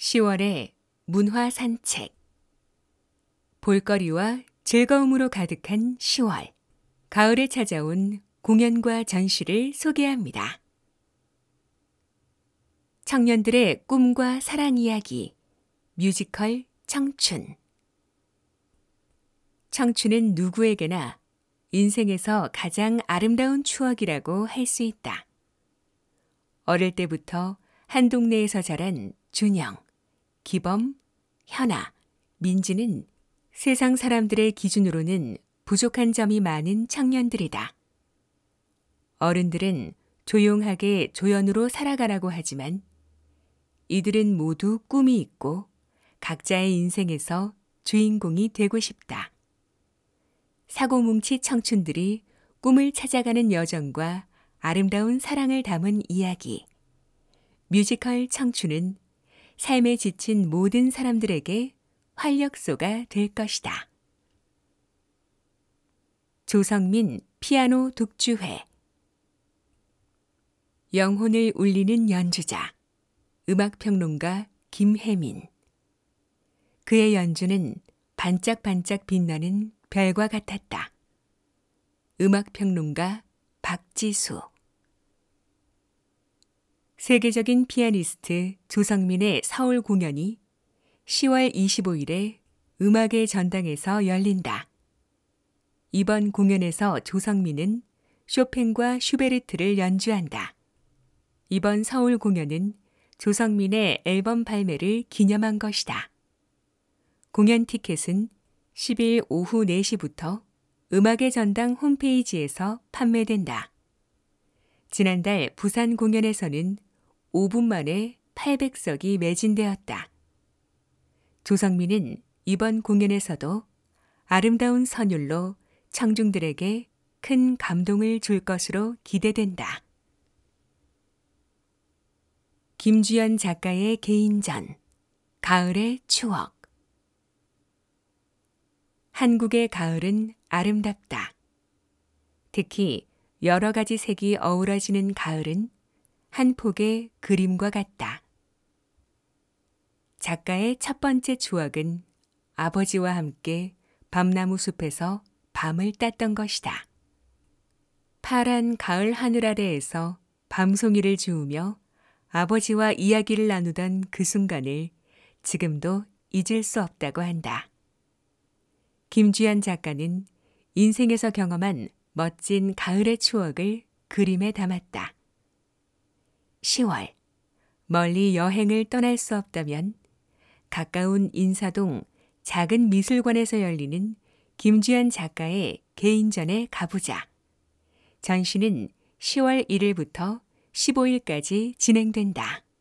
10월의 문화 산책. 볼거리와 즐거움으로 가득한 10월. 가을에 찾아온 공연과 전시를 소개합니다. 청년들의 꿈과 사랑 이야기. 뮤지컬 청춘. 청춘은 누구에게나 인생에서 가장 아름다운 추억이라고 할 수 있다. 어릴 때부터 한 동네에서 자란 준영, 기범, 현아, 민지는 세상 사람들의 기준으로는 부족한 점이 많은 청년들이다. 어른들은 조용하게 조연으로 살아가라고 하지만 이들은 모두 꿈이 있고 각자의 인생에서 주인공이 되고 싶다. 사고뭉치 청춘들이 꿈을 찾아가는 여정과 아름다운 사랑을 담은 이야기. 뮤지컬 청춘은 삶에 지친 모든 사람들에게 활력소가 될 것이다. 조성민 피아노 독주회. 영혼을 울리는 연주자. 음악평론가 김혜민. 그의 연주는 반짝반짝 빛나는 별과 같았다. 음악평론가 박지수. 세계적인 피아니스트 조성민의 서울 공연이 10월 25일에 음악의 전당에서 열린다. 이번 공연에서 조성민은 쇼팽과 슈베르트를 연주한다. 이번 서울 공연은 조성민의 앨범 발매를 기념한 것이다. 공연 티켓은 10일 오후 4시부터 음악의 전당 홈페이지에서 판매된다. 지난달 부산 공연에서는 5분 만에 800석이 매진되었다. 조성민은 이번 공연에서도 아름다운 선율로 청중들에게 큰 감동을 줄 것으로 기대된다. 김주연 작가의 개인전, 가을의 추억. 한국의 가을은 아름답다. 특히 여러 가지 색이 어우러지는 가을은 한 폭의 그림과 같다. 작가의 첫 번째 추억은 아버지와 함께 밤나무 숲에서 밤을 땄던 것이다. 파란 가을 하늘 아래에서 밤송이를 주우며 아버지와 이야기를 나누던 그 순간을 지금도 잊을 수 없다고 한다. 김주연 작가는 인생에서 경험한 멋진 가을의 추억을 그림에 담았다. 10월, 멀리 여행을 떠날 수 없다면 가까운 인사동 작은 미술관에서 열리는 김주연 작가의 개인전에 가보자. 전시는 10월 1일부터 15일까지 진행된다.